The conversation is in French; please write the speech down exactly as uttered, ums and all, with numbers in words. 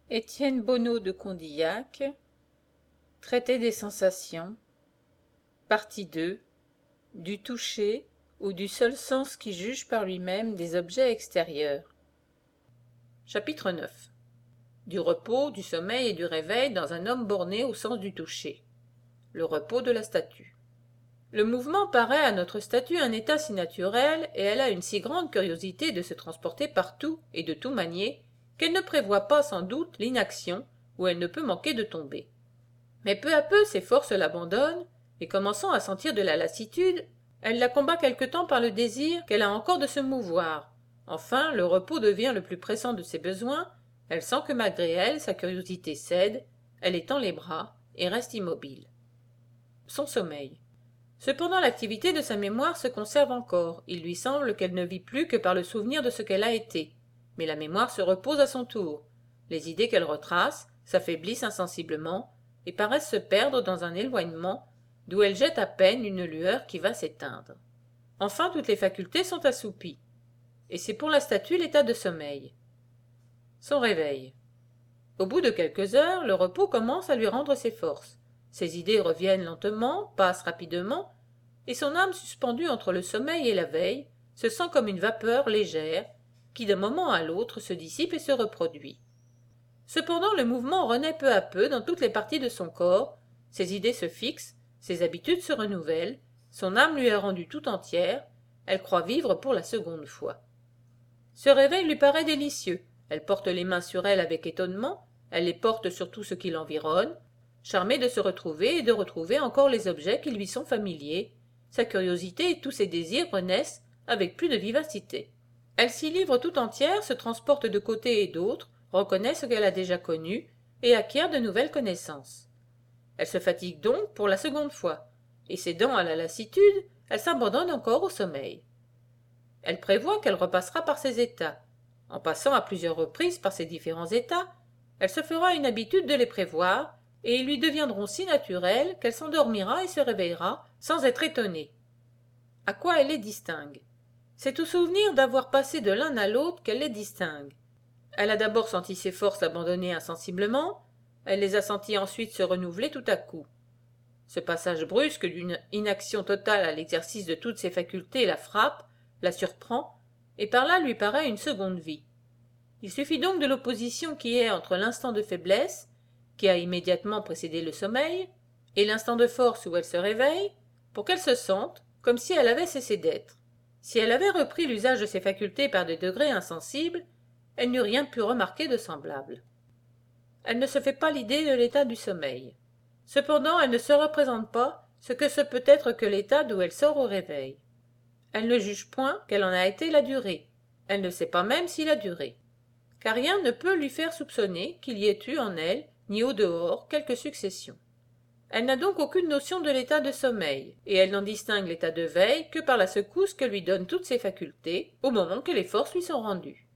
Étienne Bonneau de Condillac, Traité des sensations, partie deux, du toucher ou du seul sens qui juge par lui-même des objets extérieurs. Chapitre neuf. Du repos, du sommeil et du réveil dans un homme borné au sens du toucher. Le repos de la statue. Le mouvement paraît à notre statue un état si naturel, et elle a une si grande curiosité de se transporter partout et de tout manier, qu'elle ne prévoit pas sans doute l'inaction où elle ne peut manquer de tomber. Mais peu à peu ses forces l'abandonnent, et commençant à sentir de la lassitude, elle la combat quelque temps par le désir qu'elle a encore de se mouvoir. Enfin, le repos devient le plus pressant de ses besoins, elle sent que malgré elle, sa curiosité cède, elle étend les bras et reste immobile. Son sommeil. Cependant l'activité de sa mémoire se conserve encore, il lui semble qu'elle ne vit plus que par le souvenir de ce qu'elle a été, mais la mémoire se repose à son tour, les idées qu'elle retrace s'affaiblissent insensiblement et paraissent se perdre dans un éloignement d'où elle jette à peine une lueur qui va s'éteindre. Enfin toutes les facultés sont assoupies, et c'est pour la statue l'état de sommeil. Son réveil. Au bout de quelques heures, le repos commence à lui rendre ses forces. Ses idées reviennent lentement, passent rapidement, et son âme suspendue entre le sommeil et la veille se sent comme une vapeur légère qui d'un moment à l'autre se dissipe et se reproduit. Cependant le mouvement renaît peu à peu dans toutes les parties de son corps, ses idées se fixent, ses habitudes se renouvellent, son âme lui est rendue tout entière, elle croit vivre pour la seconde fois. Ce réveil lui paraît délicieux, elle porte les mains sur elle avec étonnement, elle les porte sur tout ce qui l'environne, charmée de se retrouver et de retrouver encore les objets qui lui sont familiers, sa curiosité et tous ses désirs renaissent avec plus de vivacité. Elle s'y livre tout entière, se transporte de côté et d'autre, reconnaît ce qu'elle a déjà connu et acquiert de nouvelles connaissances. Elle se fatigue donc pour la seconde fois, et cédant à la lassitude, elle s'abandonne encore au sommeil. Elle prévoit qu'elle repassera par ces états. En passant à plusieurs reprises par ces différents états, elle se fera une habitude de les prévoir, et ils lui deviendront si naturels qu'elle s'endormira et se réveillera sans être étonnée. À quoi elle les distingue? C'est au souvenir d'avoir passé de l'un à l'autre qu'elle les distingue. Elle a d'abord senti ses forces abandonner insensiblement, elle les a senties ensuite se renouveler tout à coup. Ce passage brusque d'une inaction totale à l'exercice de toutes ses facultés la frappe, la surprend, et par là lui paraît une seconde vie. Il suffit donc de l'opposition qui est entre l'instant de faiblesse, qui a immédiatement précédé le sommeil, et l'instant de force où elle se réveille, pour qu'elle se sente comme si elle avait cessé d'être. Si elle avait repris l'usage de ses facultés par des degrés insensibles, elle n'eût rien pu remarquer de semblable. Elle ne se fait pas l'idée de l'état du sommeil. Cependant, elle ne se représente pas ce que ce peut être que l'état d'où elle sort au réveil. Elle ne juge point quelle en a été la durée. Elle ne sait pas même s'il a duré. Car rien ne peut lui faire soupçonner qu'il y ait eu en elle, ni au dehors, quelque succession. Elle n'a donc aucune notion de l'état de sommeil, et elle n'en distingue l'état de veille que par la secousse que lui donnent toutes ses facultés, au moment que les forces lui sont rendues.